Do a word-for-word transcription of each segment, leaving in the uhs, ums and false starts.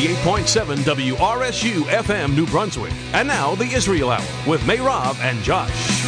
eighty-eight point seven W R S U F M New Brunswick. And now, the Israel Hour with Meirav and Josh.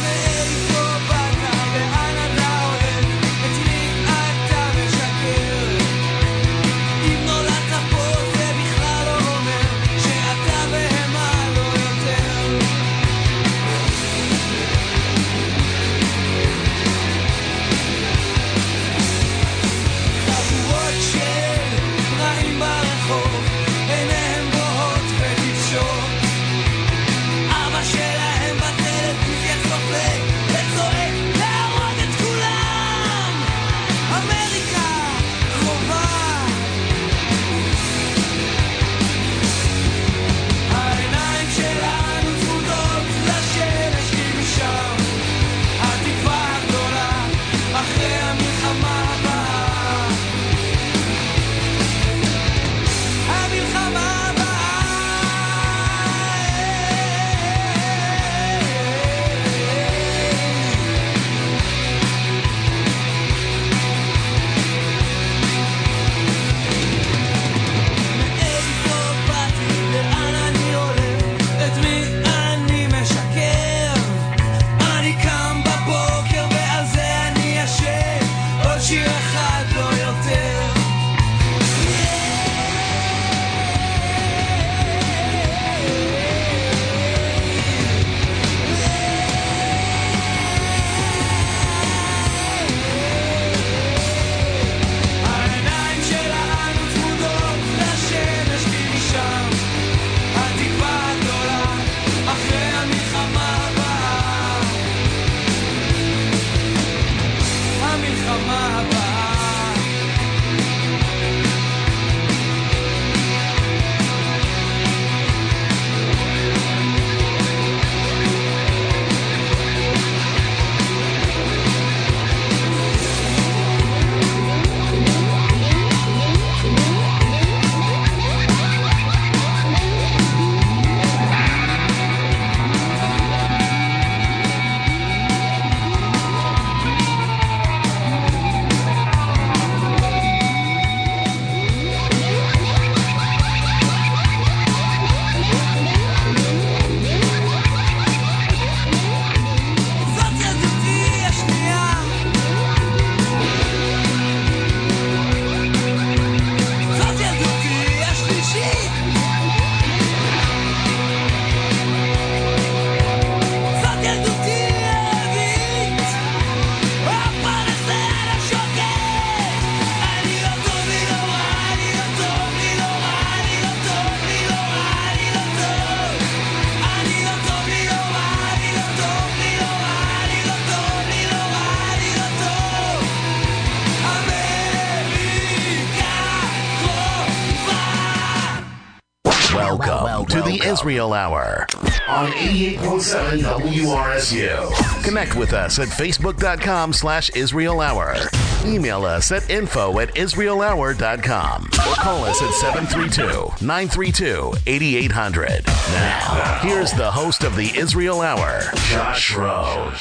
To the Israel Hour on eighty-eight point seven W R S U. Connect with us at facebook.com slash Israel Hour. Email us at info at israel hour dot com or call us at seven three two, nine three two, eight eight zero zero. Now, here's the host of the Israel Hour, Josh Rowe.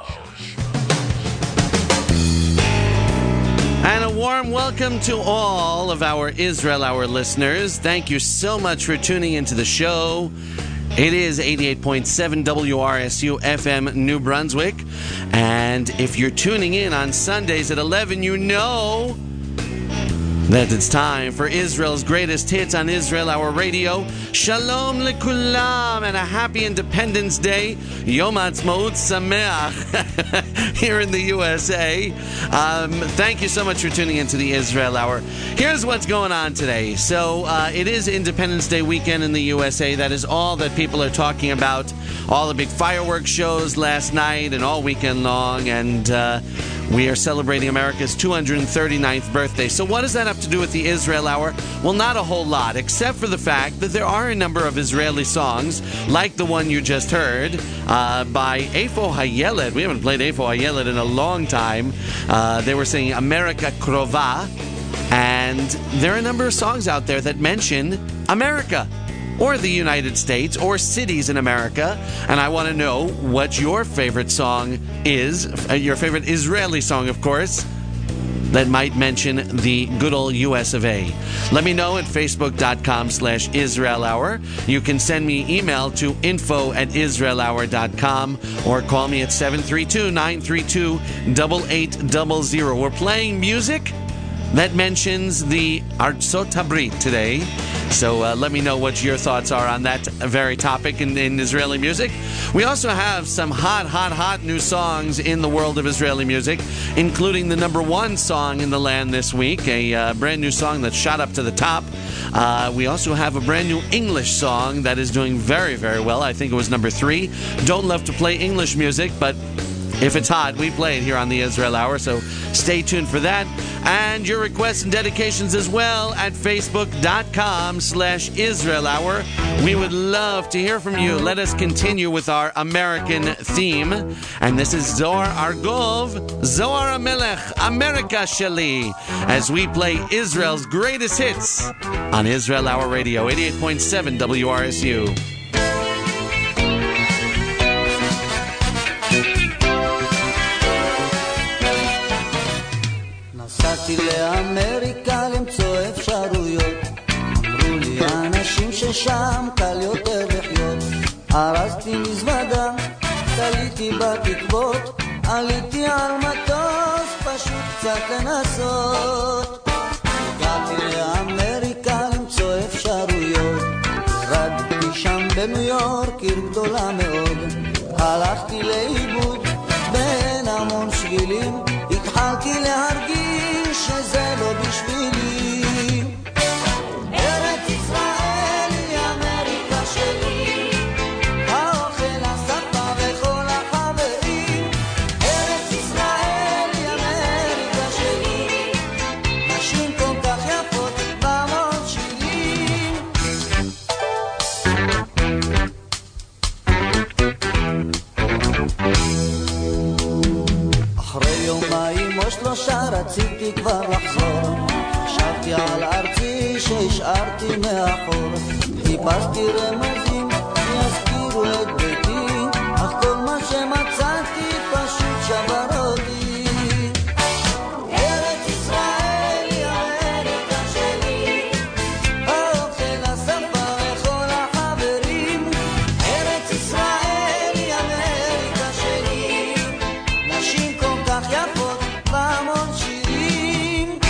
And a warm welcome to all of our Israel Hour listeners. Thank you so much for tuning into the show. It is eighty-eight point seven W R S U F M New Brunswick. And if you're tuning in on Sundays at eleven, you know that it's time for Israel's greatest hits on Israel Hour Radio. Shalom lekulam and a happy Independence Day. Yom Ha'atzmaut Sameach here in the U S A. Um, thank you so much for tuning into the Israel Hour. Here's what's going on today. So uh, it is Independence Day weekend in the U S A. That is all that people are talking about. All the big fireworks shows last night and all weekend long. And uh, we are celebrating America's two hundred thirty-ninth birthday. So what does that have to do with the Israel Hour? Well, not a whole lot, except for the fact that there are a number of Israeli songs, like the one you just heard, uh, by Eifo Hayeled. We haven't played Eifo Hayeled in a long time. Uh, they were singing America Krova, and there are a number of songs out there that mention America, or the United States, or cities in America. And I want to know what your favorite song is, uh, your favorite Israeli song, of course. that might mention the good old U S of A. Let me know at facebook.com slash Israel Hour. You can send me email to info at israel hour dot com or call me at seven three two, nine three two, eight eight zero zero. We're playing music that mentions the Artsot Habrit today. So uh, let me know what your thoughts are on that very topic in, in Israeli music. We also have some hot, hot, hot new songs in the world of Israeli music, including the number one song in the land this week, a uh, brand new song that shot up to the top. Uh, we also have a brand new English song that is doing very, very well. I think it was number three. Don't love to play English music, but if it's hot, we play it here on the Israel Hour, so stay tuned for that. And your requests and dedications as well at facebook.com slash Israel Hour. We would love to hear from you. Let us continue with our American theme. And this is Zohar Argov, Zohar HaMelech, America Sheli, as we play Israel's greatest hits on Israel Hour Radio, eighty-eight point seven W R S U. נסעתי לאמריקה למצוא אפשרויות, אמרו לי האנשים ששם קל יותר לחיות. ארזתי מזוודה, תליתי בתקוות, עליתי על מטוס, פשוט קצת לנסות. הגעתי לאמריקה למצוא אפשרויות, רדתי שם בניו יורק, עיר גדולה מאוד. הלכתי לאיבוד בין המון שבילים, התחלתי להרגיש שזה לא בשבילי. ארץ ישראל היא אמריקה שלי, האוכל, השפה וכל החברים. ארץ ישראל היא אמריקה שלי, נשים כל כך יפות והמון שירים. אחרי יומיים או שלושה רציתי כבר לחזור, חשבתי על ארצי שהשארתי מאחור. חיפשתי רמזים שיזכירו את ביתי, אך כל מה שמצאתי פשוט שבר אותי. ארץ ישראל היא אמריקה שלי, האוכל, השפה וכל החברים. ארץ ישראל היא אמריקה שלי, נשים כל כך יפות והמון שירים.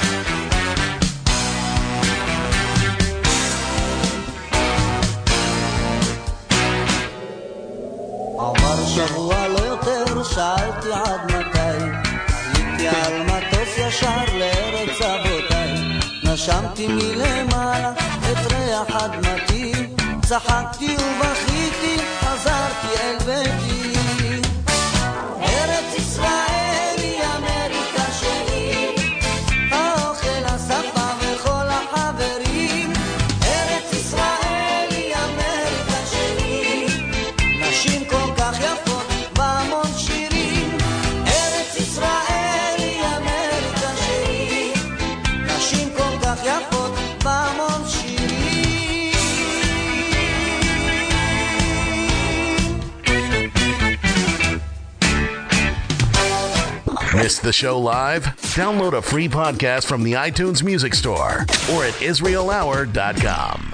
עבר שבוע לא יותר, שאלתי עד מתי. עליתי על מטוס ישר לארץ אבותיי, נשמתי מלמעלה את ריח אדמתי, צחקתי ובכיתי, חזרתי אל ביתי. ארץ ישראל היא אמריקה שלי, האוכל, השפה וכל החברים. ארץ ישראל היא אמריקה שלי, נשים כל כך יפות והמון שירים. ארץ ישראל היא אמריקה שלי, נשים כל כך יפות והמון שירים. Missed the show live? Download a free podcast from the iTunes Music Store or at israel hour dot com.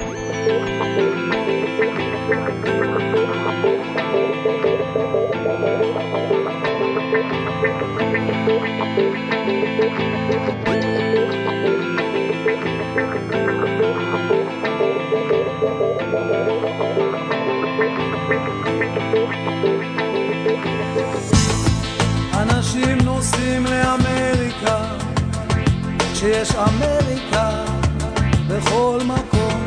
אנשים נוסעים לאמריקה, שיש אמריקה בכל מקום.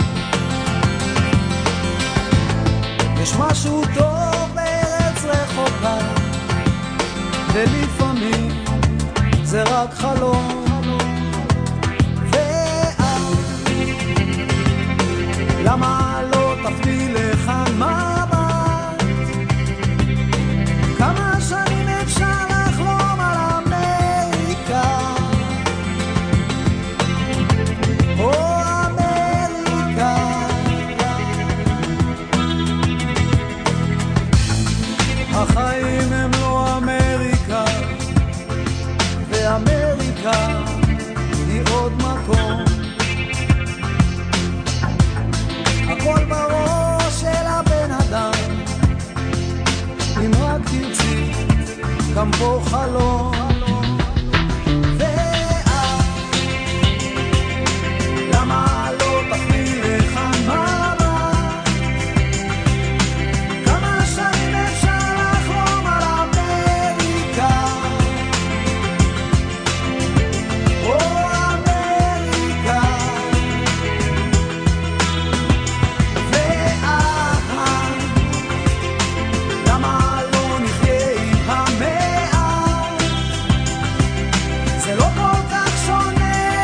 יש משהו טוב בארץ רחוקה, ולפעמים זה רק חלום. ואת, למה לא תפני לך מבט? כמה שנים אפשר לחלום על אמריקה, או אמריקה. החיים הם לא אמריקה, ואמריקה אמריקה היא עוד מקום. הכל בראש של הבן אדם, אם רק תרצי גם פה חלום. למה לא תפני לכאן מערבה? כמה שנים אפשר לחלום על אמריקה? או אמריקה. ואהה, למה לא נחיה עם המאה? זה לא כל כך שונה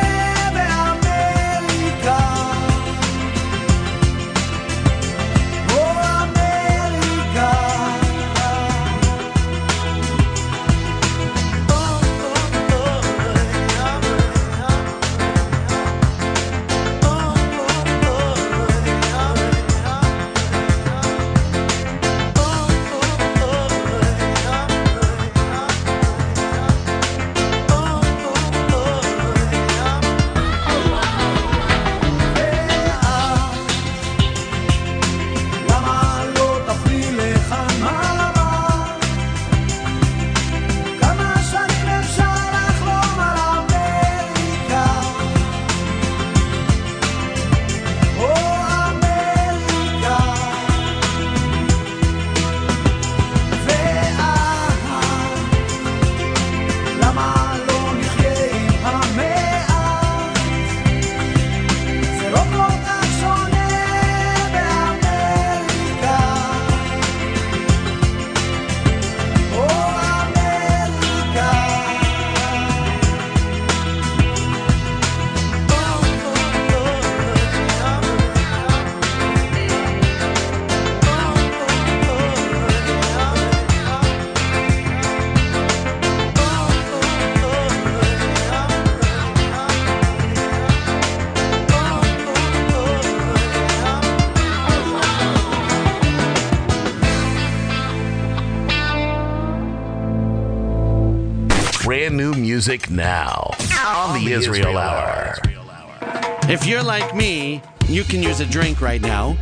brand new music now on the Israel Hour. If you're like me, you can use a drink right now.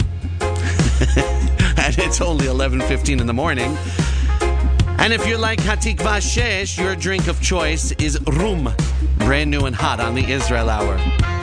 And it's only eleven fifteen in the morning. And if you're like Hatikva Shesh, your drink of choice is Rum. Brand new and hot on the Israel Hour.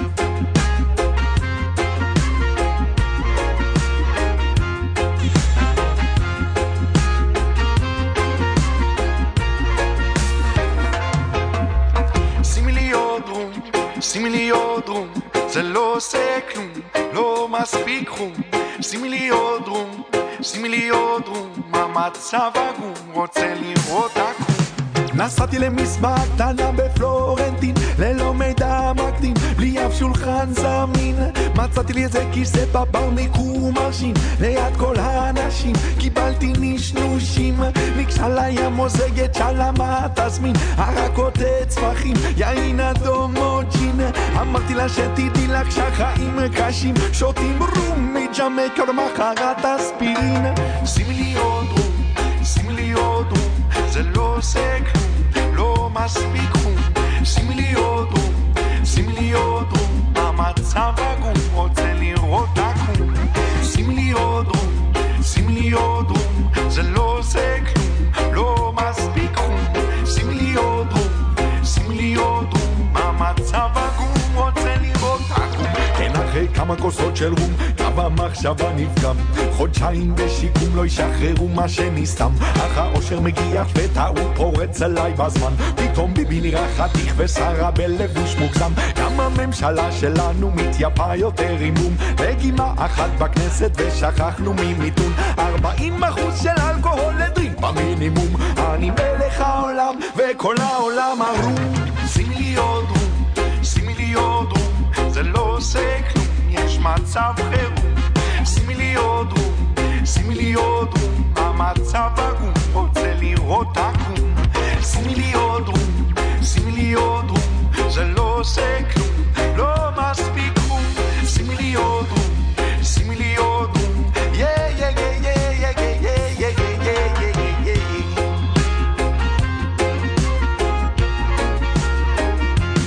שימי לי עוד רום, זה לא עושה כלום, לא מספיק חום. שימי לי עוד רום, שימי לי עוד רום, המצב עגום, רוצה לראות עקום. נסעתי למסבק קטנה בפלורנטין, ללא מידע מקדים, בלי אף שולחן זמין. מצאתי לי איזה כיסא בבר מיקור מרשים, ליד כל האנשים קיבלתי נשנושים. ניגשה לי המוזגת שלמה תזמין, הרקות צפחים, יין אדום או ג'ין. אמרתי לה שתדעי לך שהחיים קשים, שותים רום מג'מייקה ומחרת אספירין. שימי לי עוד רום, שימי לי עוד רום, זה לא עושה כלום, לא מספיק חום. שימי לי עוד רום, שימי לי עוד רום, המצב עגום, רוצה לראות עקום. שימי לי עוד רום, שימי לי עוד רום, זה לא עושה כלום, לא מספיק חום. שימי לי עוד רום, שימי לי עוד רום, המצב עגום, רוצה לראות עקום. כן, אחרי כמה כוסות של רום, קו המחשבה נפגם, חודשיים בשיקום לא ישחררו מה שנסתם. אך האושר מגיח וטעות פורץ עליי בזמן, פתאום ביבי נראה חתיך ושרה בלבוש מוגזם. גם הממשלה שלנו מתייפה יותר עם רום, וגימה אחת בכנסת ושכחנו ממיתון. ארבעים אחוז של אלכוהול לדריק במינימום, אני מלך העולם וכל העולם הרום. שימי לי עוד רום, שימי לי עוד רום, זה לא עושה כלום, יש מצב חירום. שימי לי עוד רום, שימי לי עוד רום, המצב עגום, רוצה לראות עקום. שימי לי עוד רום, שימי לי עוד רום, זה לא עושה כלום, לא מספיק רום. שימי לי עוד רום, שימי לי עוד רום, יא יא יא יא יא יא יא יא יא יא.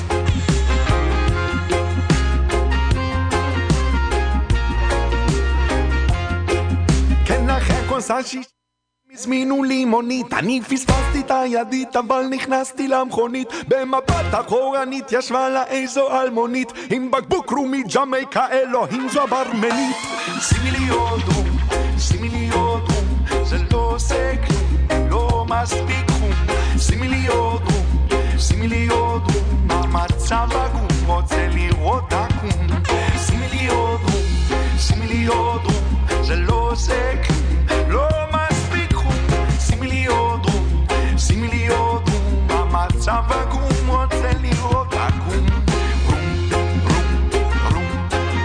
בשיש הזמינו לי מונית, אני פספסתי את הידית אבל נכנסתי למכונית, במבט אחורנית ישבה לה איזו אלמונית עם בקבוק רומי ג'מייקה, אלוהים זו הברמנית. שימי לי עוד רום, שימי לי עוד רום, זה לא עושה כלום, לא מספיק חום. שימי לי עוד רום, שימי לי עוד רום, המצב עגום, רוצה לראות עקום. שימי לי עוד רום, שימי לי עוד רום, זה לא עושה כלום, לא מספיק חום. שימי לי עוד רום, שימי לי עוד רום, המצב עגום, רוצה לראות עקום. רום, רום, רום,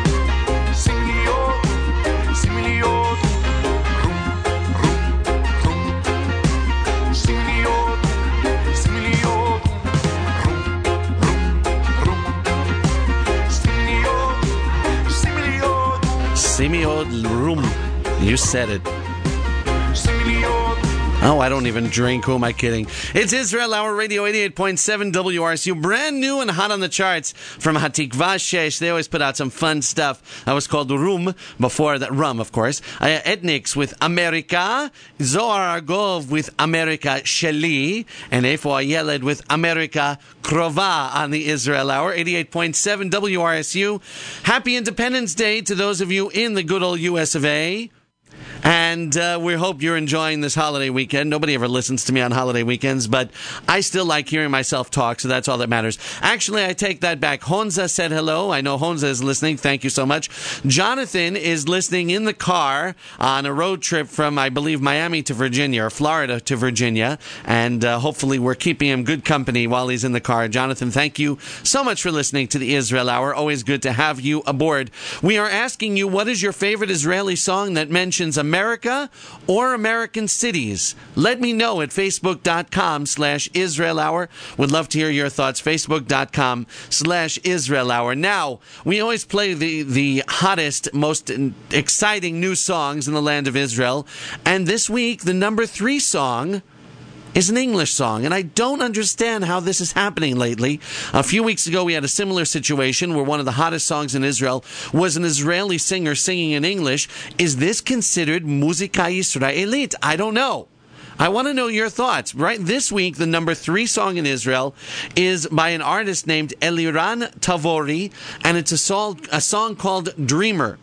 שימי לי עוד רום, שימי לי עוד רום, רום, רום, רום, שימי לי עוד רום, שימי לי עוד רום, רום, רום, רום, שימי לי עוד, שימי לי עוד, Simi Od Room. You said it. שימי לי עוד. Oh, I don't even drink. Who am I kidding? It's Israel Hour Radio eighty-eight point seven W R S U. Brand new and hot on the charts from Hatikva Shesh. They always put out some fun stuff. That was called Rum before that. Rum, of course. Uh, Ethnics with America. Zohar Argov with America Sheli. And Efo Ayeled with America Krova on the Israel Hour. eighty-eight point seven W R S U. Happy Independence Day to those of you in the good old U S of A. And uh, we hope you're enjoying this holiday weekend. Nobody ever listens to me on holiday weekends, but I still like hearing myself talk, so that's all that matters. Actually, I take that back. Honza said hello. I know Honza is listening. Thank you so much. Jonathan is listening in the car on a road trip from, I believe, Miami to Virginia, or Florida to Virginia, and uh, hopefully we're keeping him good company while he's in the car. Jonathan, thank you so much for listening to the Israel Hour. Always good to have you aboard. We are asking you, what is your favorite Israeli song that mentions America or American cities? Let me know at facebook.com slash Israel Hour. Would love to hear your thoughts. Facebook.com slash Israel Hour. Now, we always play the, the hottest, most exciting new songs in the land of Israel. And this week, the number three song is an English song, and I don't understand how this is happening lately. A few weeks ago, we had a similar situation where one of the hottest songs in Israel was an Israeli singer singing in English. Is this considered Musika Yisraelit? I don't know. I want to know your thoughts. Right this week, the number three song in Israel is by an artist named Eliran Tavori, and it's a song, a song called Dreamer.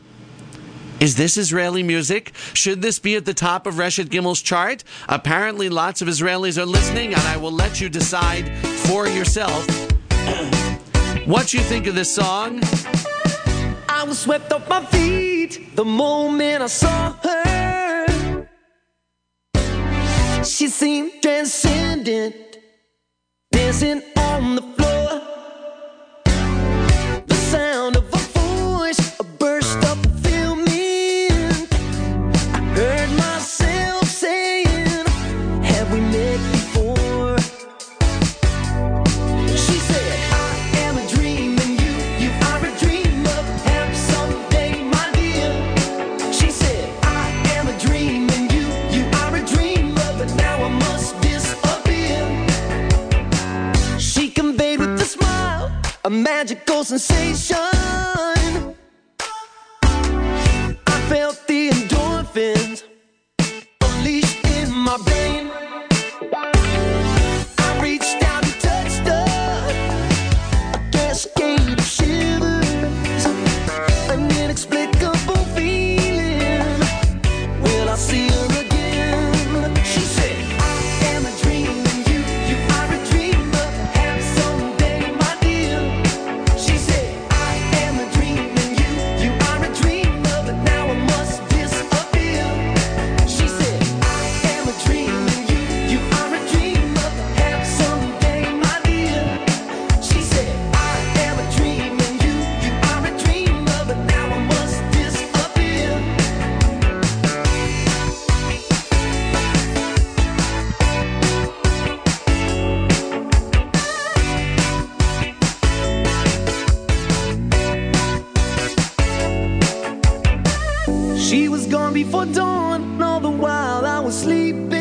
Is this Israeli music? Should this be at the top of Reshet Gimmel's chart? Apparently lots of Israelis are listening, and I will let you decide for yourself what you think of this song. I was swept off my feet the moment I saw her. She seemed transcendent, dancing on the floor. The sound of her voice, a burst of heard myself saying, have we met before? She said, I am a dream and you, you are a dream of perhaps someday, my dear. She said, I am a dream and you, you are a dream of, but now I must disappear. She conveyed with a smile a magical sensation. I felt the endorphins unleashed in my brain. I reached out and touched her, a cascade of shivers, an inexplicable feeling. Will I see her again? She said, I am a dream and you, you are a dream of perhaps someday, my dear. She said, I am a dream and you, you are a dream of, but now I must disappear. She said, I am a dream and you, you are a dream of perhaps someday, my dear. She said, I am a dream and you, you are a dream of, but now I must disappear. She was gone before dawn, and all the while I was sleeping.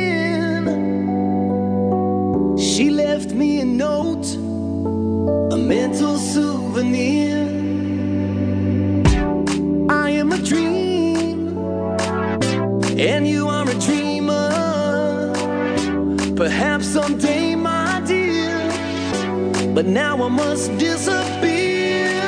She left me a note, a mental souvenir. I am a dream, and you are someday, my dear, but now I must disappear.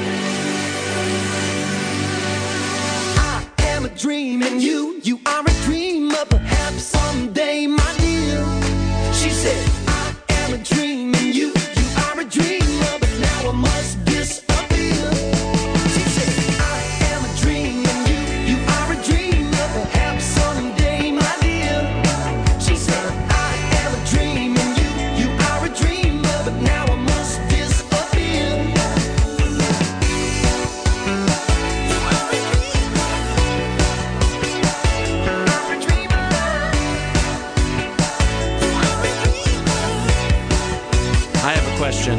I am a dream and you, you are a dreamer, perhaps someday, my dear. She said, I am a dream and you, you are a dreamer, but now I must disappear. She said, I am a dream and you, you are a dreamer, perhaps someday, my dear. She said, I am a dream and you, you are a dreamer, but now I must disappear. I have a question.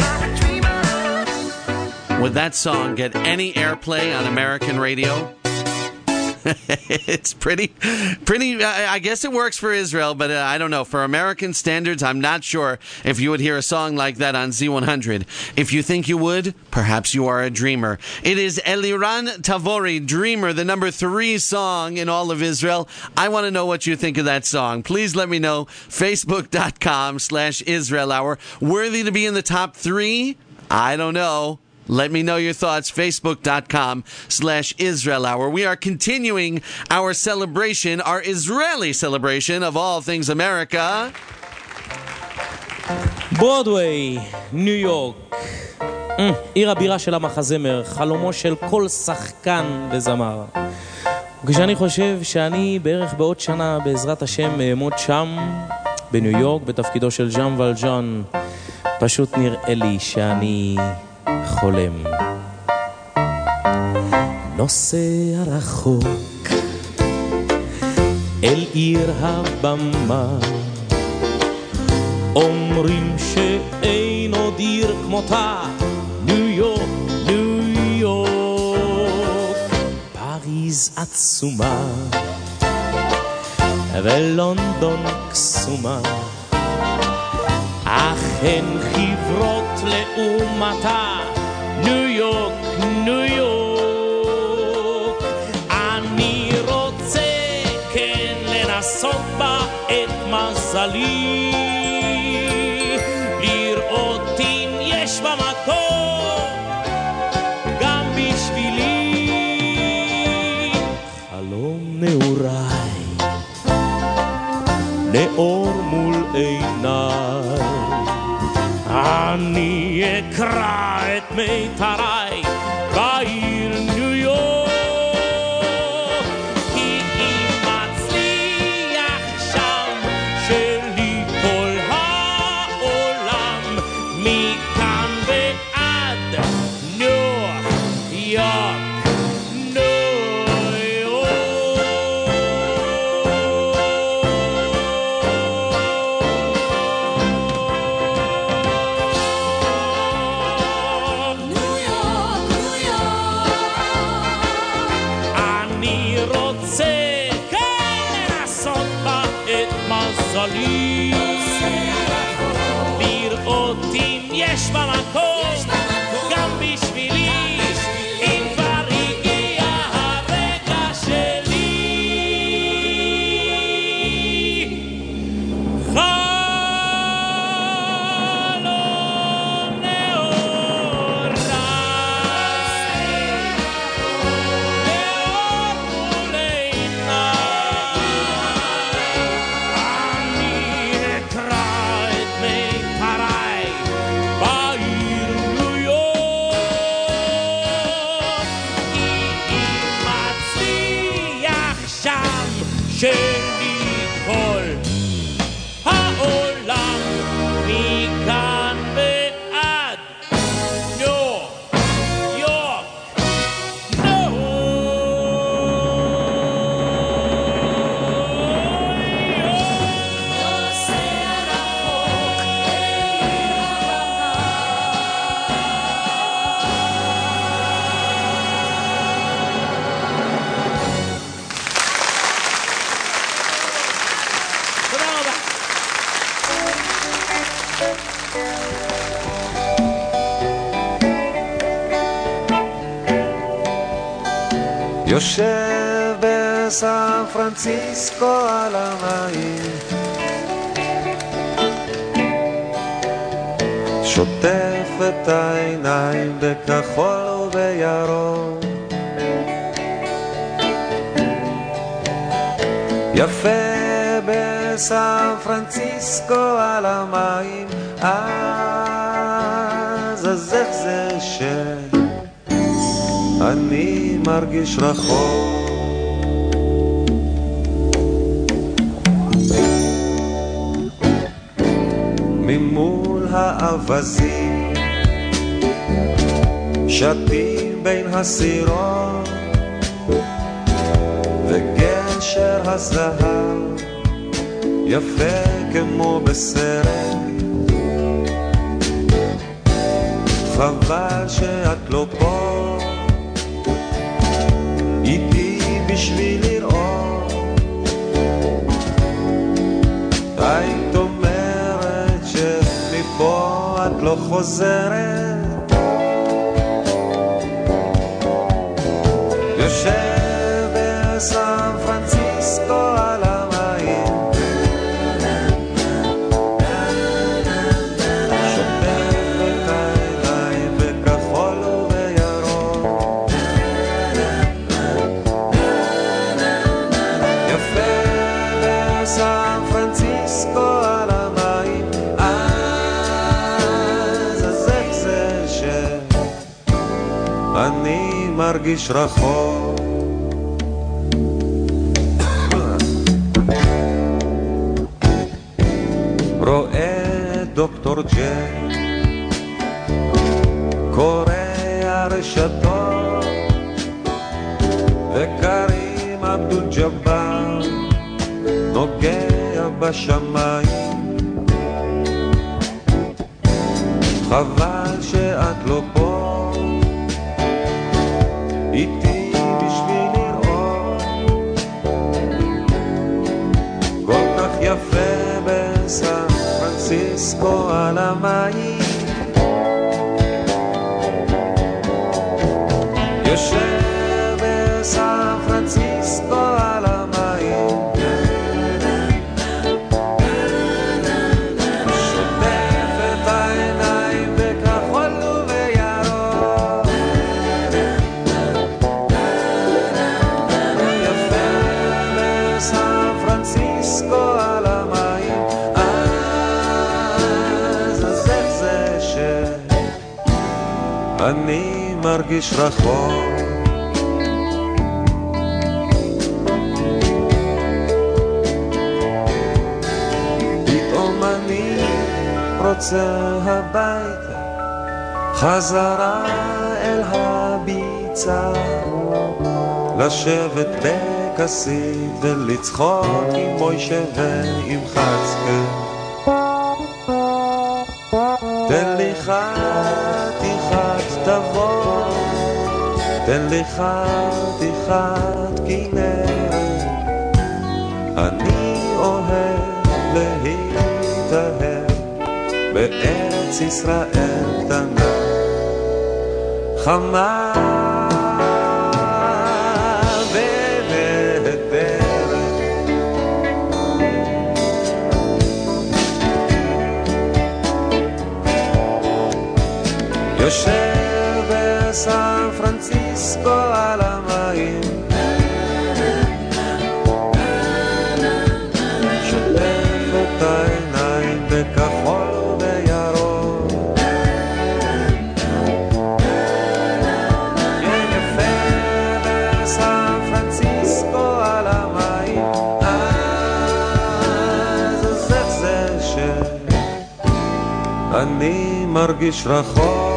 Would that song get any airplay on American radio? It's pretty, pretty, I guess it works for Israel, but uh, I don't know. For American standards, I'm not sure if you would hear a song like that on Z one hundred. If you think you would, perhaps you are a dreamer. It is Eliran Tavori, Dreamer, the number three song in all of Israel. I want to know what you think of that song. Please let me know. Facebook.com slash Israel Hour. Worthy to be in the top three? I don't know. Let me know your thoughts. Facebook.com slash Israel Hour. We are continuing our celebration, our Israeli celebration of all things America. ברודוויי, ניו יורק. עיר הבירה של המחזמר, חלומו של כל שחקן וזמר. וכשאני חושב שאני בערך בעוד שנה, בעזרת השם, אעמוד שם, בניו יורק, בתפקידו של ז'אן ולז'אן, פשוט נראה לי שאני חולם. נוסע רחוק אל עיר הבמה, אומרים שאין עוד עיר כמותה, ניו יורק, ניו יורק. פריז עצומה ולונדון קסומה, אך הן חברות לעומתה, ניו יורק, ניו יורק. אני רוצה כן לנסות בה את מזלי, לראות אם יש במקום גם בשבילי. חלום נעוריי, נאור מול עיניי, אני אקרא את מיתריי בעיר ניו יורק. כי אם מצליח שם שלי כל העולם, מכאן ועד ניו יורק, ניו מזלי, לראות אם יש במקום גם בשבילי, אם כבר הגיע הרגע שלי. חלום נעוריי, נאור מול עיניי, שלי כל העולם, מכאן ועד ניו יורק, ניו יושב בסן פרנסיסקו על המים, שוטף את העיניים בכחול ובירוק, יפה בסן פרנסיסקו על המים, אז אז איך זה שאני מרגיש רחוק, ממול האבזים שתים בין הסירות וגשר הזהב יפה כמו בסרט, חבל שאת לא פה איתי בשביל לראות, היית אומרת שמפה את לא חוזרת, יושב בסן פרנסיסקו על המים, שוטף את העיניים בכחול ובירוק, יפה בסן פרנסיסקו על המים, אז אז איך זה שאני מרגיש רחוק, רואה דוקטור ג'ק קורא הרשתות וקרים אבדול ג'בר נוגע בשמיים, חבל שאת לא פה איתי בשביל לראות, כל כך יפה בסן פרנסיסקו על המים, יושב בסן פרנסיסקו על המים, שוטף את העיניים בכחול ובירוק, יפה בסן פרנסיסקו על המים, אני מרגיש רחוק, פתאום אני רוצה הביתה, חזרה אל הביצה, לשבת בכסית ולצחוק עם מוישה ועם חצקה, תן לי חתיכת תבוא, תן לי חתיכת כנרת, אני אוהב להתאהב בארץ ישראל קטנה, חמה ונהדרת, יושב בסן פרנסיסקו על המים, שוטף את העיניים בכחול וירוק, יפה בסן פרנסיסקו על המים, אז אז איך זה שאני מרגיש רחוק,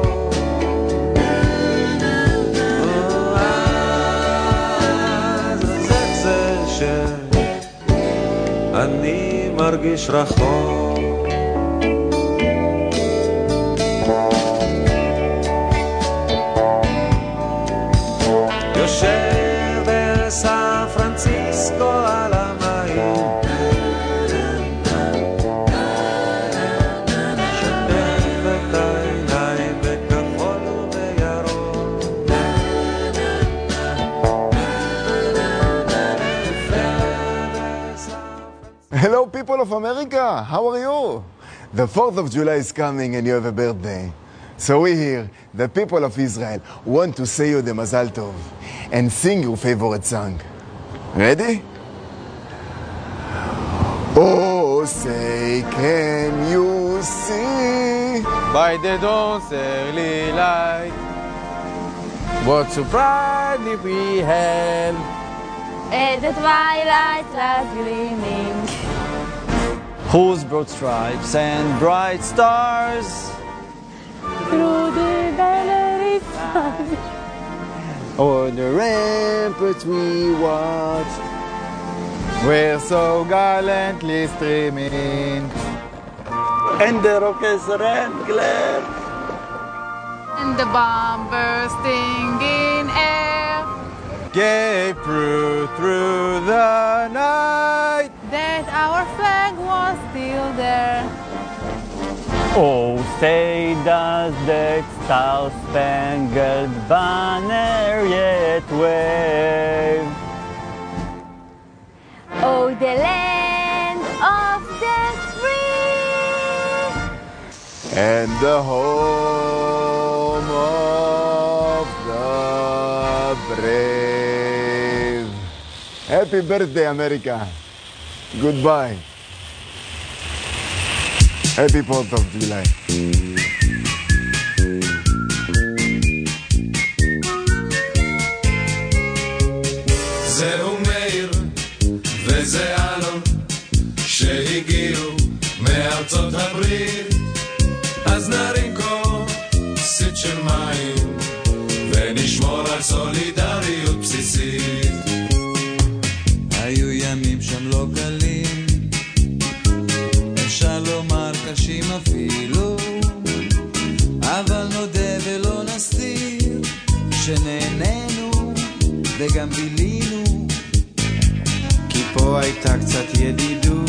אני מרגיש רחוק, יושב בסן פרנסיסקו על המים, שוטף את העיניים בכחול ובירוק, Hello, people of America. How are you? The fourth of July is coming and you have a birthday. So we here, the people of Israel, want to say you the Mazal Tov and sing your favorite song. Ready? Oh, say, can you see by the dawn's early light what so proudly we held at the twilight's last gleaming, whose broad stripes and bright stars through the valley fire o'er the ramparts we watched were so gallantly streaming, and the rockets ran glad, and the bomb bursting in air gave proof through the night that our flag was still there. Oh, say does the star-spangled banner yet wave? Oh, the land of the free and the home of the brave. Happy birthday, America. Goodbye. Happy fourth of July. זהו מאיר וזה אלון שהגיעו מארצות הברית, אז נרים כוסית של מים ונשמור על סולידריות בסיסית. היו ימים שם לא קלים, אפשר לומר קשים אפילו, אבל נודה ולא נסתיר שנהנינו וגם בילינו, כי פה הייתה קצת ידידות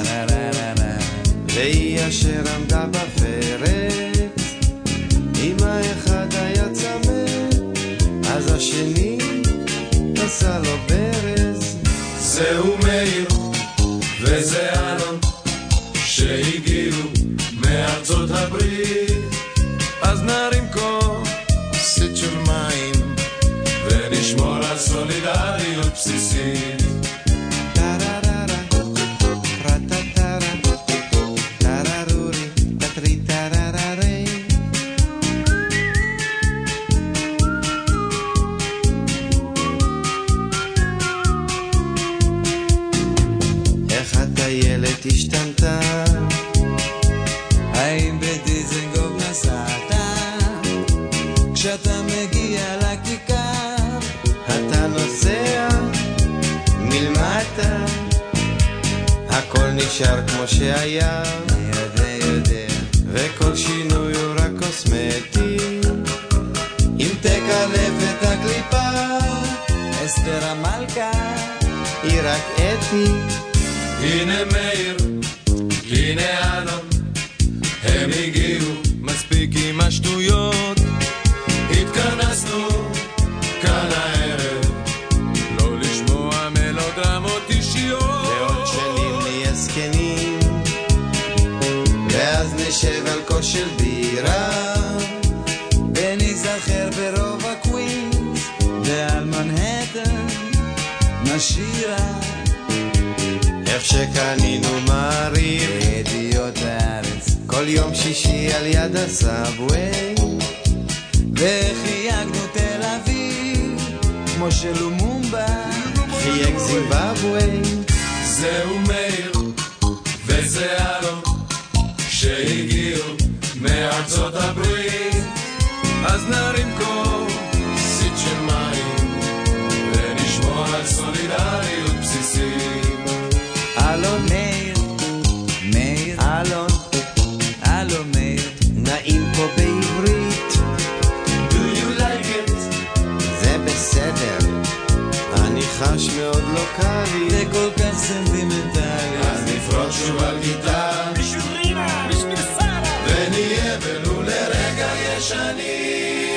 והיא אשר עמדה בפרץ, אם האחד היה צמא אז השני עשה לו ברז. זהו מאיר וזה אלון שהגיעו מארצות הברית, אז נרים כוסית של מים ונשמור על סולידריות בסיסית. השתנתה, האם בדיזנגוף נסעת? כשאתה מגיע לכיכר אתה נוסע מלמטה, הכל נשאר כמו שהיה, יודע יודע, וכל שינוי הוא רק קוסמטי. אם תקלף את הקליפה אסתר המלכה היא רק אתי. הנה מאיר, הנה אלון, הם הגיעו, מספיק עם השטויות, התכנסנו כאן הערב, לא לשמוע מלודרמות אישיות. ועוד שנים נהיה זקנים, ואז נשב על כוס של בירה, ונזכר ברוב הקווינס, ועל מנהטן נשירה, איך שקנינו מעריב ידיעות הארץ כל יום שישי על יד הסאבווי, וחייגנו תל אביב כמו שלומומבה חייג זימבבווי. זהו מאיר וזה אלון שהגיעו מארצות הברית, אז נרים כוסית של מים ונשמור על סולידריות בסיסית. אלון מאיר, מאיר, אלון, אלון מאיר, נעים פה בעברית. Do you like it? זה בסדר, אני חש מאוד לוקלי וכל כך סנטימנטלי, אז נפרוט שוב על גיטר בשביל רינה, בשביל שרה, ונהיה ולו לרגע ישנים.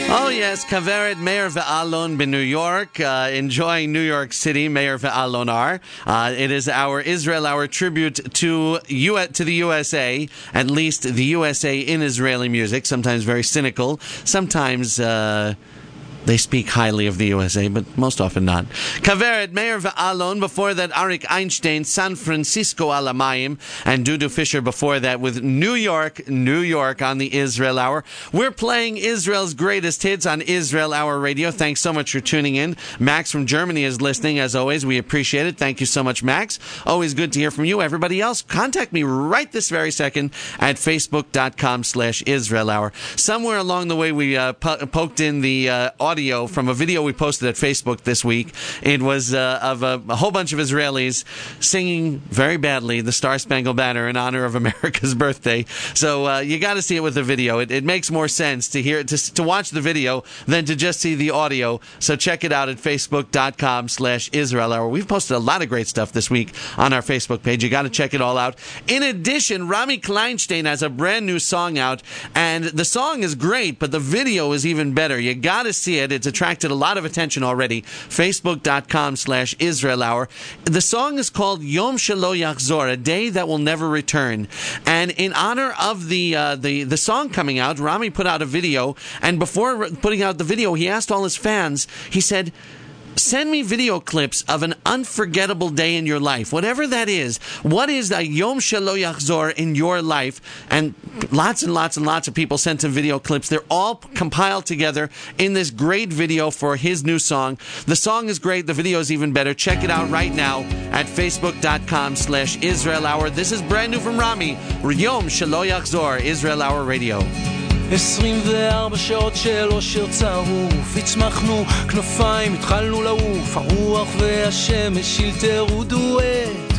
Oh yes, Kaveret, Meir Ve'alon in New York, uh, enjoying New York City, Meir Ve'alon are. Uh, it is our Israel Hour tribute to U- to the U S A, at least the U S A in Israeli music, sometimes very cynical, sometimes... Uh, They speak highly of the U S A, but most often not. Kaveret, Meir Ve'alon, before that Arik Einstein, San Francisco Alamayim, and Dudu Fisher before that with New York, New York on the Israel Hour. We're playing Israel's greatest hits on Israel Hour Radio. Thanks so much for tuning in. Max from Germany is listening, as always. We appreciate it. Thank you so much, Max. Always good to hear from you. Everybody else, contact me right this very second at facebook.com slash Israel Hour. Somewhere along the way, we uh, po- poked in the uh, audio Audio from a video we posted at Facebook this week. It was uh, of a, a whole bunch of Israelis singing very badly the Star Spangled Banner in honor of America's birthday. So uh, you got to see it with the video. It, it makes more sense to hear to, to watch the video than to just see the audio. So check it out at facebook.com slash Israel Hour. We've posted a lot of great stuff this week on our Facebook page. You got to check it all out. In addition, Rami Kleinstein has a brand new song out, and the song is great, but the video is even better. You got to see it. It's attracted a lot of attention already. Facebook.com slash Israel Hour. The song is called Yom Shelo Yachzor, a day that will never return. And in honor of the, uh, the, the song coming out, Rami put out a video, and before putting out the video, he asked all his fans, he said, send me video clips of an unforgettable day in your life. Whatever that is. What is the Yom Shelo Yachzor in your life? And lots and lots and lots of people sent him video clips. They're all compiled together in this great video for his new song. The song is great. The video is even better. Check it out right now at facebook.com slash Israel Hour. This is brand new from Rami. Yom Shelo Yachzor, Israel Hour Radio. עשרים וארבע שעות של אושר צרוף, הצמחנו כנפיים, התחלנו לעוף, הרוח והשמש שילטרו דואט.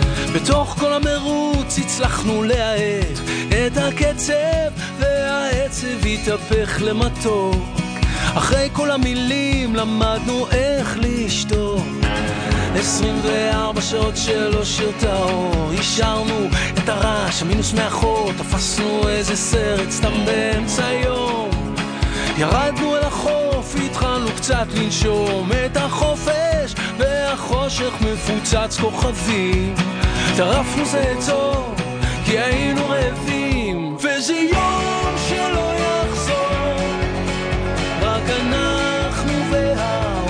בתוך כל המרוץ הצלחנו להאט את הקצב, והעצב התהפך למתוק. אחרי כל המילים למדנו איך לשתוק. עשרים וארבע שעות של אושר טהור, השארנו את הרעש, המינוס מאחור, תפסנו איזה סרט סתם באמצע היום. ירדנו אל החוף, התחלנו קצת לנשום את החופש, והחושך מפוצץ כוכבים. טרפנו זה את זו, כי היינו רעבים, וזה יום שלא יחזור, רק אנחנו והאור.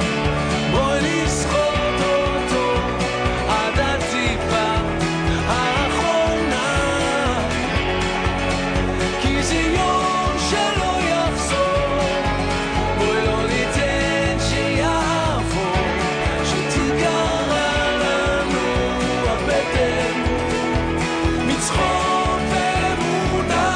בואי נסחוט אותו עד הטיפה האחרונה, כי זה יום שלא יחזור. בואי לא ניתן שיעבור, שתיגרע לנו הבטן מצחוק ואמונה.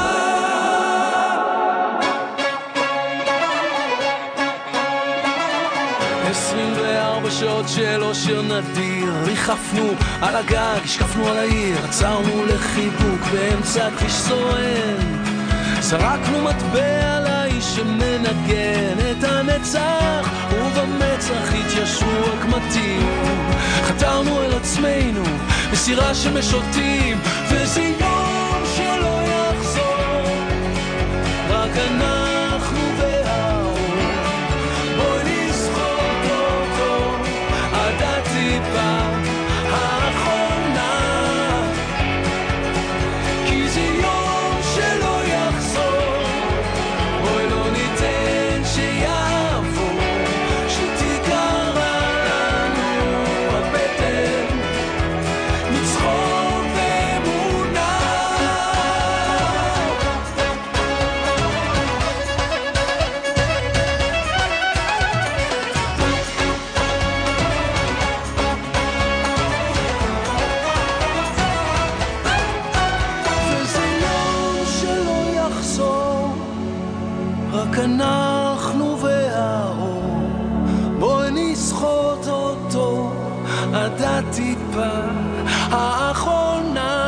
עשרים וארבע שעות של אושר נדיר, ריחפנו על הגג, השקפנו על העיר, עצרנו לחיבוק באמצע כביש סואן, זרקנו מטבע לאיש שמנגן את הנצח, ובמצח התיישרו הקמטים, חתרנו אל עצמנו בסירה שמשוטים, וזה יום שלא יחזור, רק אנחנו והאור. בואי נסחוט אותו עד הטיפה האחרונה, כי זה יום שלא יחזור. בואי לא ניתן שיעבור, שתיגרע לנו הבטן מצחוק ואמונה. וזה יום שלא יחזור, רק אנחנו והאור. בואי נסחוט אותו עד הטיפה האחרונה,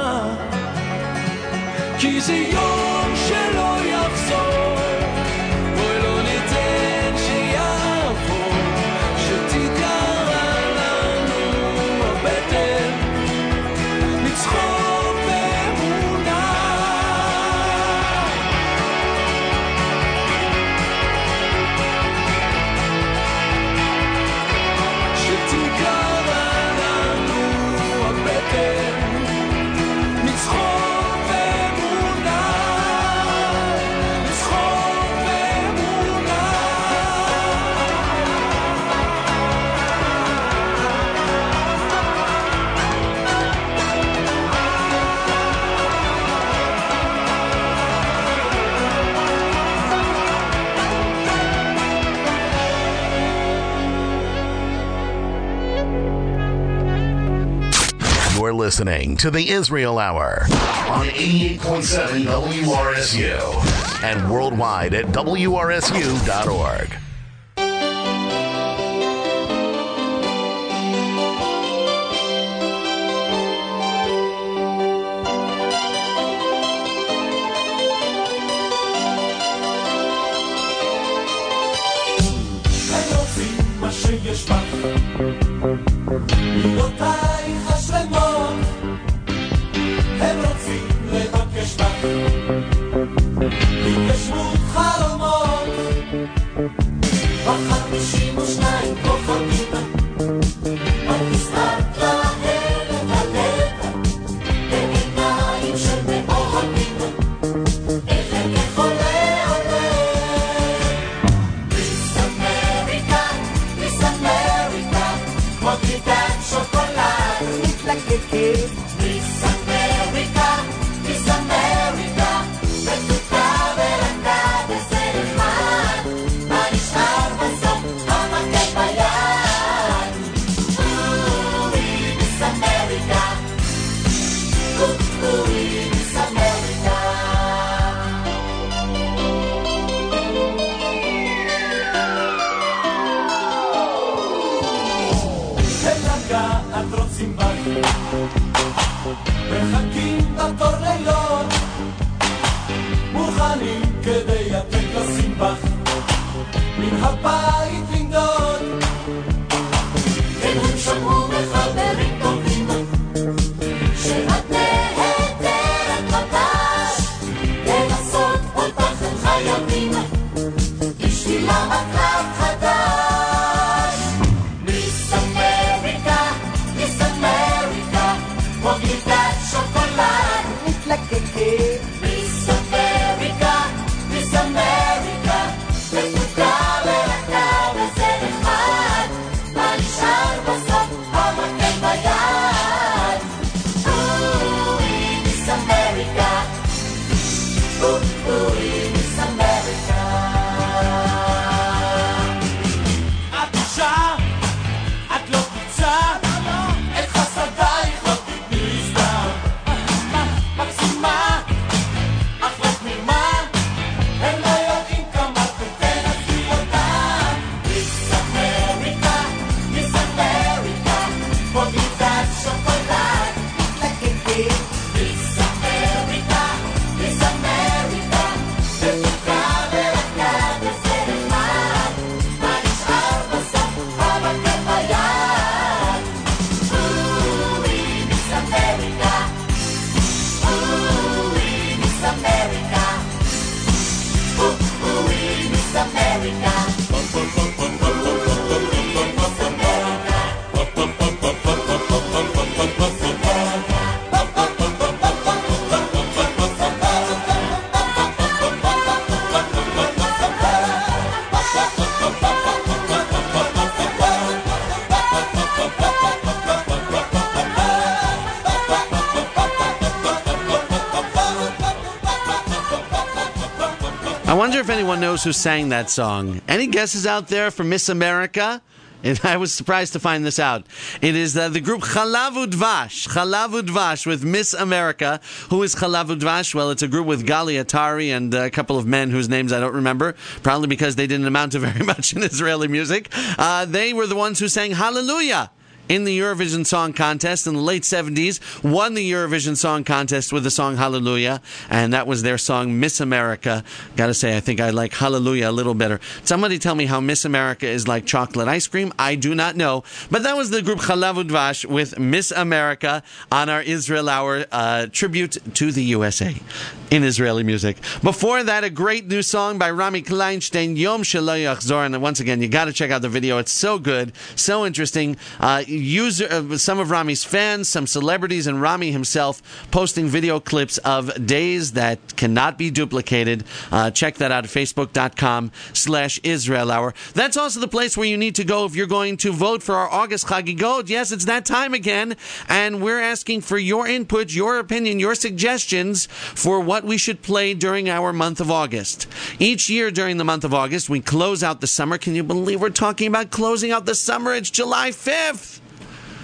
כי זה יום שלא יחזור. בואי לא ניתן שיעבור, שתיגרע לנו הבטן מצחוק ואמונה. listening to the Israel Hour on eighty-eight point seven W R S U and worldwide at W R S U dot org. שיש בך מילותייך השלמות הם רוצים לבקש בך התגשמות חלומות בחמישים ושניים כוכבים את נזכרת להם לבדך בעיניים של מאוהבים איך הם יכול להיעלם Miss America Miss America, כמו גידת שוקולד מתלקקת Miss America, Miss America, מתוקה ורקה וזה נחמד מה נשאר בסוף המקל ביד אוי Miss America אוי Miss America לגעת רוצים בך מחכים בתור לילות מוכנים כדי לתת לשים בך מן הבית לנדוד כן הם שמעו מחברים טובים שאת נהדרת ממש לנסות אותך הם חייבים בשבילם הקרב חדש Miss America Miss America, כמו גידת שוקולד מתלקקת Miss America, Miss America, מתוקה ורקה וזה נחמד מה נשאר בסוף המקל ביד אוי Miss America אוי Miss America את אישה את לא תמצא את חסדייך לא תתני סתם מקסימה אך לא תמימה הם לא יודעים כמה תתנסי אותם Miss America Miss America כמו גידת שוקולד מתלקקת Miss America Miss America מתוקה ורקה וזה נחמד מה נשאר בסוף המקל ביד אוי Miss America אוי Miss America אוי Miss America I wonder if anyone knows who sang that song. Any guesses out there for Miss America? And I was surprised to find this out. It is uh, the group Chalav Udvash. Chalav Udvash with Miss America. Who is Chalav Udvash? Well, it's a group with Gali Atari and a couple of men whose names I don't remember, probably because they didn't amount to very much in Israeli music. Uh, they were the ones who sang Hallelujah in the Eurovision Song Contest in the late seventies, won the Eurovision Song Contest with the song Hallelujah, and that was their song Miss America. Gotta say, I think I like Hallelujah a little better. Somebody tell me how Miss America is like chocolate ice cream. I do not know. But that was the group Chalav Udvash with Miss America on our Israel Hour uh, tribute to the U S A in Israeli music. Before that, a great new song by Rami Kleinstein, Yom Shelo Yachzor. And once again, you got to check out the video. It's so good, so interesting. Uh, user, uh, some of Rami's fans, some celebrities, and Rami himself posting video clips of days that cannot be duplicated. Uh, check that out at facebook.com slash Israel Hour. That's also the place where you need to go if you're going to vote for our August Chagigot. Yes, it's that time again, and we're asking for your input, your opinion, your suggestions for what we should play during our month of August. Each year during the month of August, we close out the summer. Can you believe we're talking about closing out the summer? It's July fifth.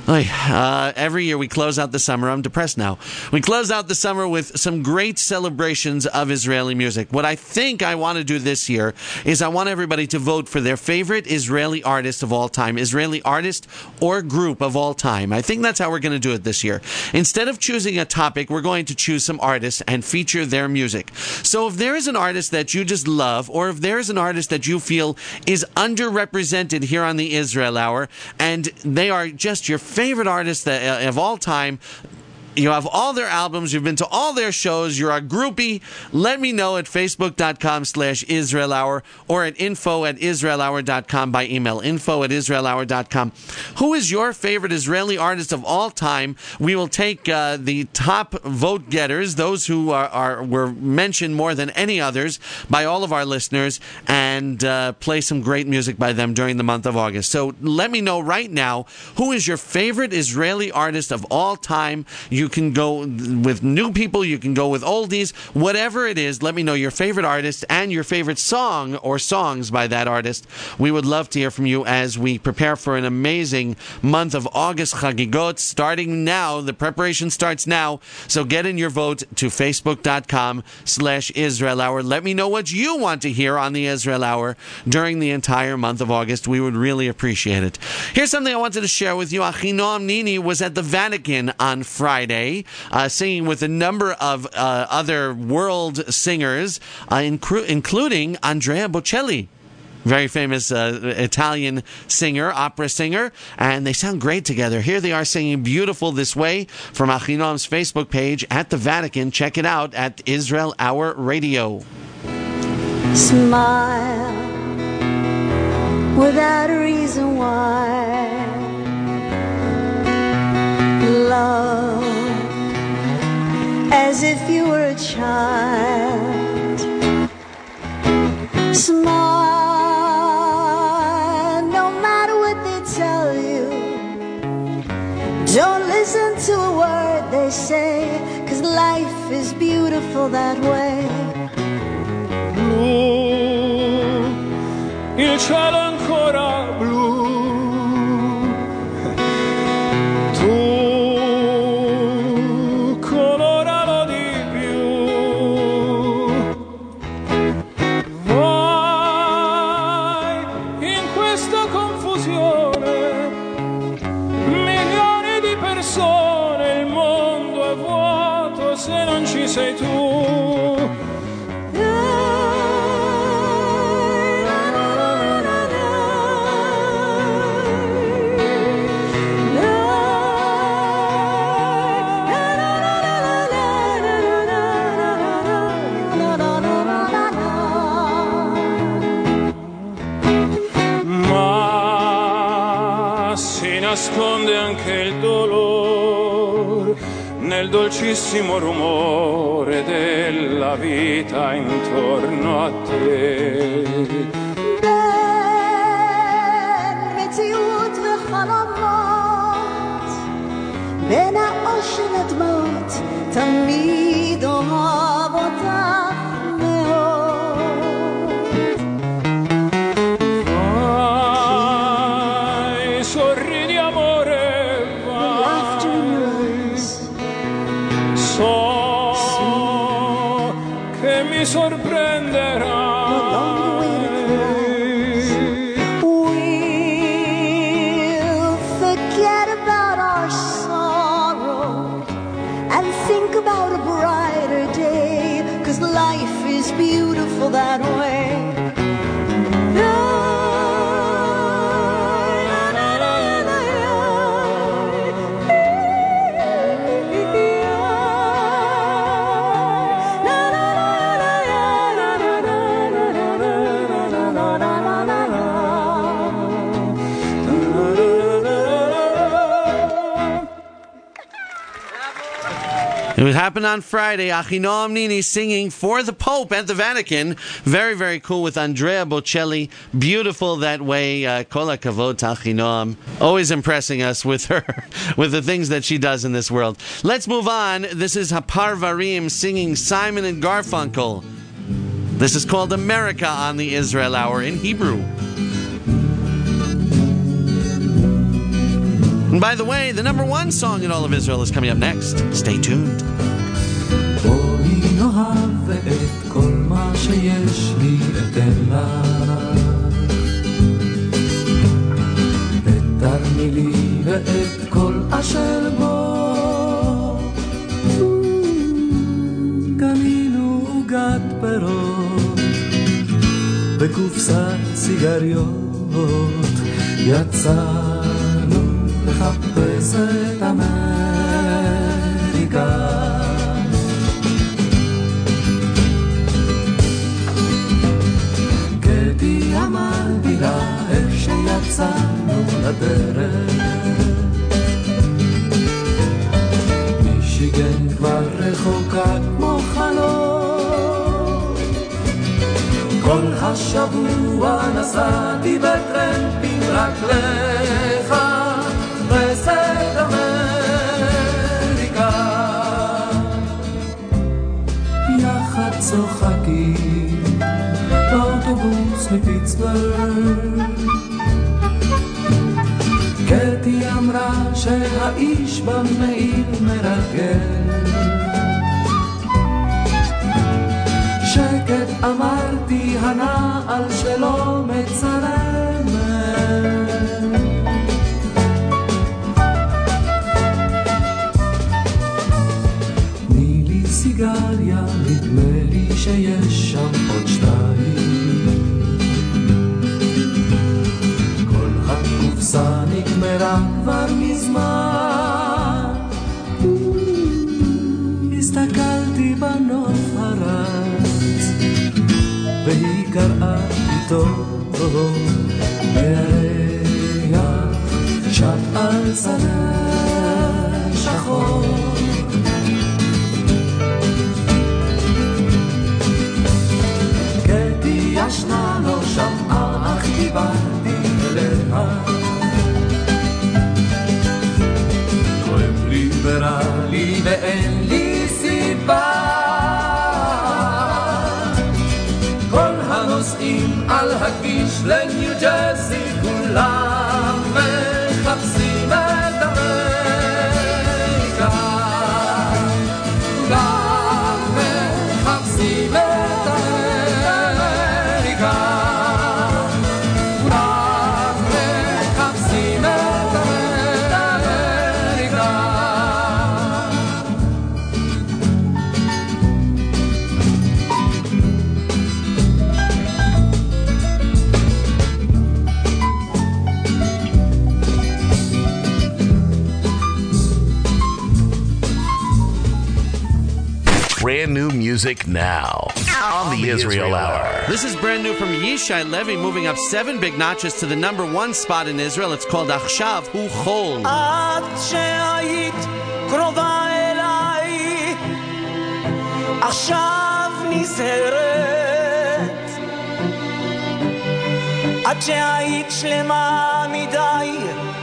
Uh, every year we close out the summer. I'm depressed now. We close out the summer with some great celebrations of Israeli music. What I think I want to do this year is I want everybody to vote for their favorite Israeli artist of all time, Israeli artist or group of all time. I think that's how we're going to do it this year. Instead of choosing a topic, we're going to choose some artists and feature their music. So if there is an artist that you just love, or if there is an artist that you feel is underrepresented here on the Israel Hour, and they are just your favorite artists that, uh, of all time, you have all their albums, you've been to all their shows, you're a groupie, let me know at facebook.com slash Israel Hour or at info at Israel Hour dot com by email, info at Israel Hour dot com. Who is your favorite Israeli artist of all time? We will take uh, the top vote getters, those who are, are were mentioned more than any others by all of our listeners, and uh, play some great music by them during the month of August. So let me know right now, who is your favorite Israeli artist of all time? You You can go with new people, you can go with oldies, whatever it is. Let me know your favorite artist and your favorite song or songs by that artist. We would love to hear from you as we prepare for an amazing month of August Chagigot starting now. The preparation starts now. So get in your vote to facebook.com slash Israel Hour. Let me know what you want to hear on the Israel Hour during the entire month of August. We would really appreciate it. Here's something I wanted to share with you. Achinoam Nini was at the Vatican on Friday. Uh, singing with a number of uh, other world singers, uh, incru- including Andrea Bocelli, very famous uh, Italian singer, opera singer, and they sound great together. Here they are singing Beautiful This Way from Achinoam's Facebook page at the Vatican. Check it out at Israel Hour Radio. Smile without a reason why. Love as if you were a child. Smile no matter what they tell you. Don't listen to a word they say, 'cause life is beautiful that way. Blu, il cielo ancora blu. Sei tu. Ma si nasconde anche il dolore nel dolcissimo rumore della vita intorno a te. בין מציאות וחלומות, בין האושר לדמעות, תמיד אוהב אותך מאוד. Vai, sorridi amore, so che mi sorprenderai. We'll forget about our sorrow and think about a brighter day, 'cause life is beautiful that way. It would happen on Friday. Achinoam Nini singing for the Pope at the Vatican. Very, very cool with Andrea Bocelli. Beautiful that way. Uh, Kol hakavod to Achinoam. Always impressing us with her, with the things that she does in this world. Let's move on. This is Haparvarim singing Simon and Garfunkel. This is called America on the Israel Hour in Hebrew. And by the way, the number one song in all of Israel is coming up next. Stay tuned. בואי נאהב את כל מה שיש לי אתן לך, ותרמילי ואת כל אשר בו, קנינו עוגת פירות בקופסת סיגריות, יצאנו לחפש את אמריקה. קטי אמרתי לה איך שיצאנו לדרך, מישיגן כבר רחוקה כמו חלום, כל השבוע נסעתי בטרמפים רק לך בסד אמריקה, יחד צוחקים באוטובוס מפיטסבורג. קטי אמרה שהאיש במעיל מרגל, שקט אמרתי הנעל שלו מצלמת, תני לי סיגריה, נדמה לי שיש שם עוד שתיים, כל הקופסה נגמרה כבר מזמן, הסתכלתי בנוף הרץ והיא קראה איתו ירח שט על שדה שחור, קטי ישנה לא שמעה אך דיברתי אליה, כואב לי ורע לי ואין לי סיבה, כל הנוסעים על הכביש לניו ג'רזי כולם מחפשים את אמריקה, כולם מחפשים את אמריקה, כולם מחפשים את אמריקה. Brand new music now on the Israel Hour. This is brand new from Yishai Levy, moving up seven big notches to the number one spot in Israel. It's called Achshav Hu Chol. עד שהיית קרובה אליי, עכשיו נזהרת, עד שהיית שלמה מדי,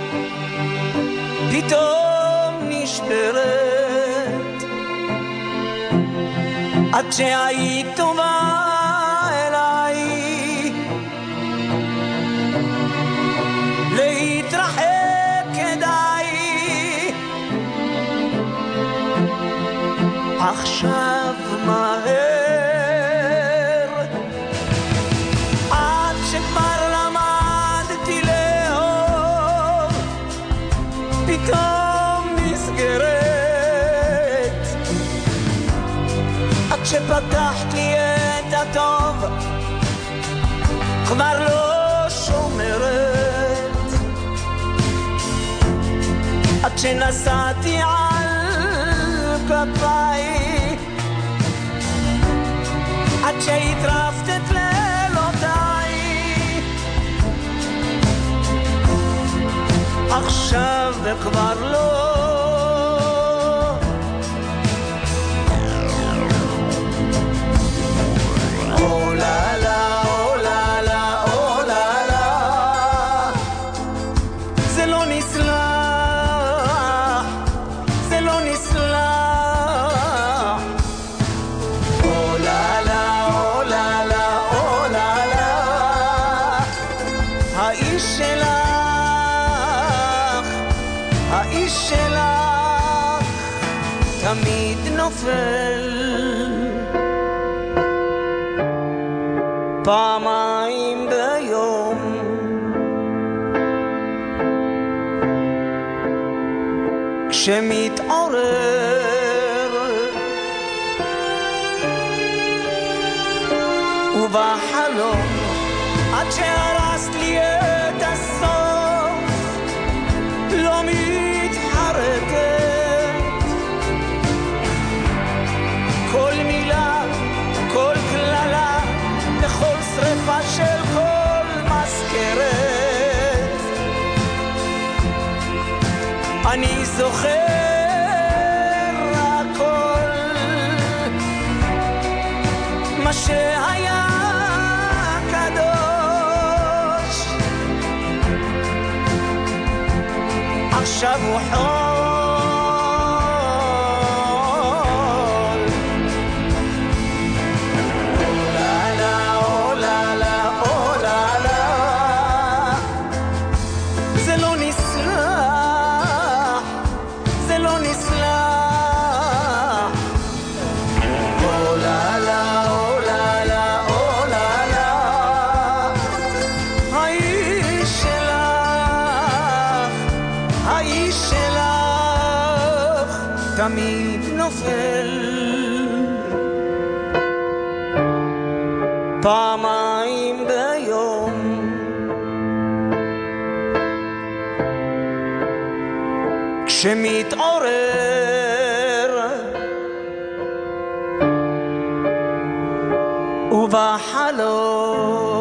פתאום נשברת, עד שהיית טובה אליי, להתרחק כדאי, עכשיו מהר, עד שכבר למדתי לאהוב, פתאום נסגרת, עד שפתחת לי את הטוב, כבר לא שומרת, עד שנסעתי על כפיי, עד שהטרפת את לילותיי, עכשיו כבר לא, oh la la, oh la la, oh la la, זה לא נסלח, זה לא נסלח, oh la la, oh la la, oh la la, האיש שלך נופל פעמיים ביום כשמתעורר ובחלום עד שהרסת לי את הסוף לא מתחרטת כל מילה כל כללה לכל שריפה של כל מזכרת אני זוכר הכל מה שהיה קדוש עכשיו הוא חול תמיד נופל פעמיים ביום כשמתעורר ובחלום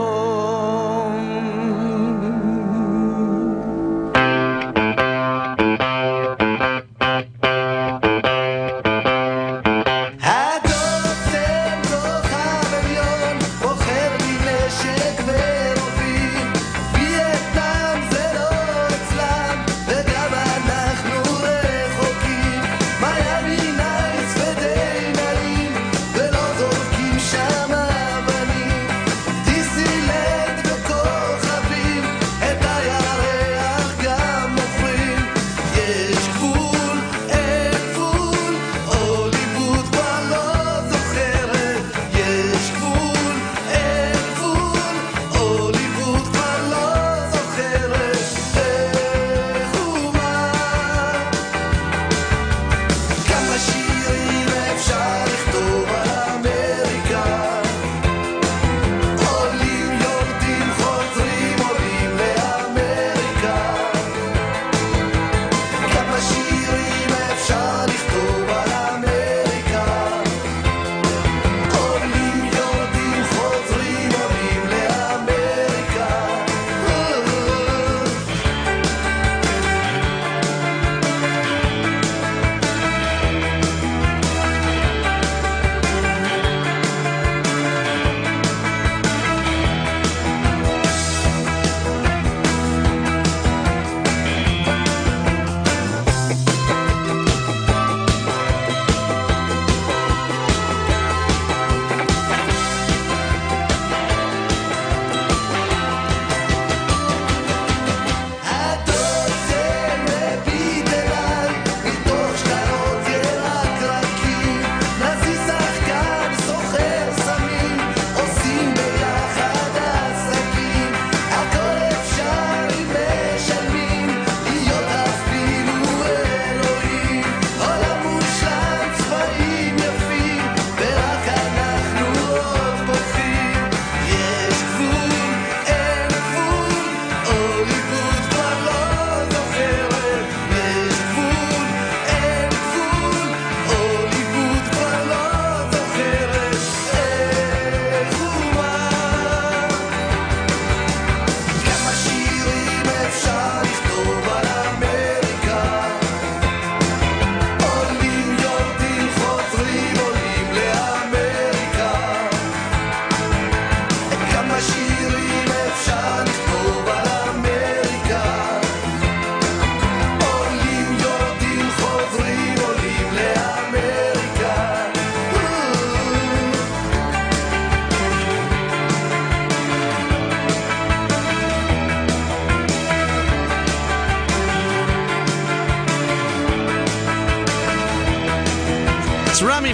ולא זורקים שם אבנים.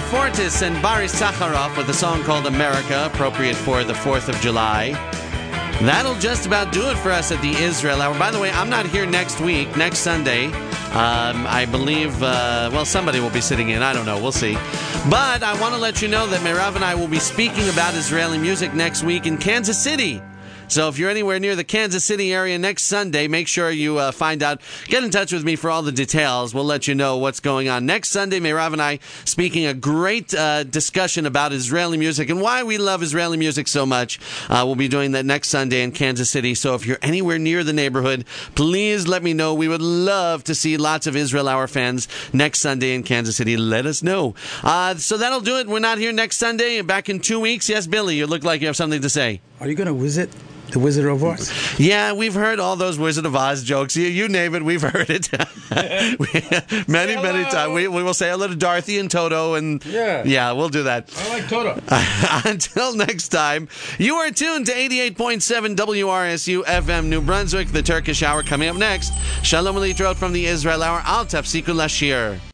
Fortis and Boris Sakharov with a song called America, appropriate for the fourth of July. That'll just about do it for us at the Israel Hour. By the way, I'm not here next week, next Sunday. Um, I believe, uh, well, somebody will be sitting in. I don't know. We'll see. But I want to let you know that Meirav and I will be speaking about Israeli music next week in Kansas City. So if you're anywhere near the Kansas City area next Sunday, make sure you uh, find out. Get in touch with me for all the details. We'll let you know what's going on. Next Sunday, Meirav and I speaking a great uh, discussion about Israeli music and why we love Israeli music so much. Uh, we'll be doing that next Sunday in Kansas City. So if you're anywhere near the neighborhood, please let me know. We would love to see lots of Israel Hour fans next Sunday in Kansas City. Let us know. Uh, so that'll do it. We're not here next Sunday. Back in two weeks. Yes, Billy, you look like you have something to say. Are you going to visit the Wizard of Oz? Yeah, we've heard all those Wizard of Oz jokes. You, you name it, we've heard it. many, many times. We, we will say hello to Dorothy and Toto, and yeah, yeah we'll do that. I like Toto. Until next time, you are tuned to eighty-eight point seven W R S U F M New Brunswick, the Turkish Hour coming up next. Shalom Alitrot from the Israel Hour. Al Tafsiku Lashir.